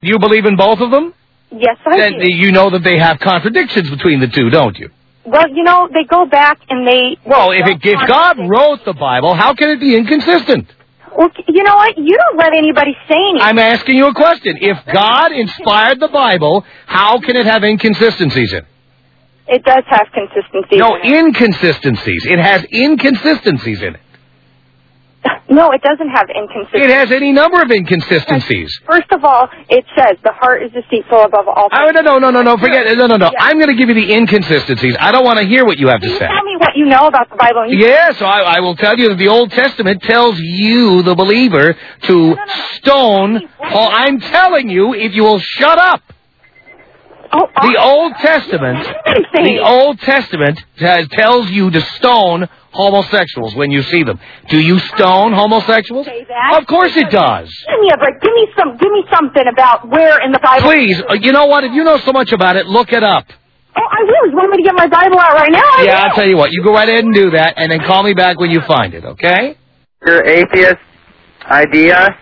Do you believe in both of them? Yes, I do. You know that they have contradictions between the two, don't you? Well, you know, they go back and they... Well, if God wrote the Bible, how can it be inconsistent? Well, you know what? You don't let anybody say anything. I'm asking you a question. If God inspired the Bible, how can it have inconsistencies in it? It does have consistencies. No, inconsistencies. It has inconsistencies in it. No, it doesn't have inconsistencies. It has any number of inconsistencies. First of all, it says the heart is deceitful above all things. No, forget it. No. Yeah. I'm going to give you the inconsistencies. I don't want to hear what you have to say. Tell me what you know about the Bible. Yes, I will tell you that the Old Testament tells you, the believer, to stone. I'm telling you, if you will shut up. The Old Testament tells you to stone homosexuals when you see them. Do you stone homosexuals? Of course it does. Give me a break. Give me something about where in the Bible. Please, you know what? If you know so much about it, look it up. Oh, I will. You want me to get my Bible out right now? Yeah, I'll tell you what. You go right ahead and do that, and then call me back when you find it, okay? Your atheist idea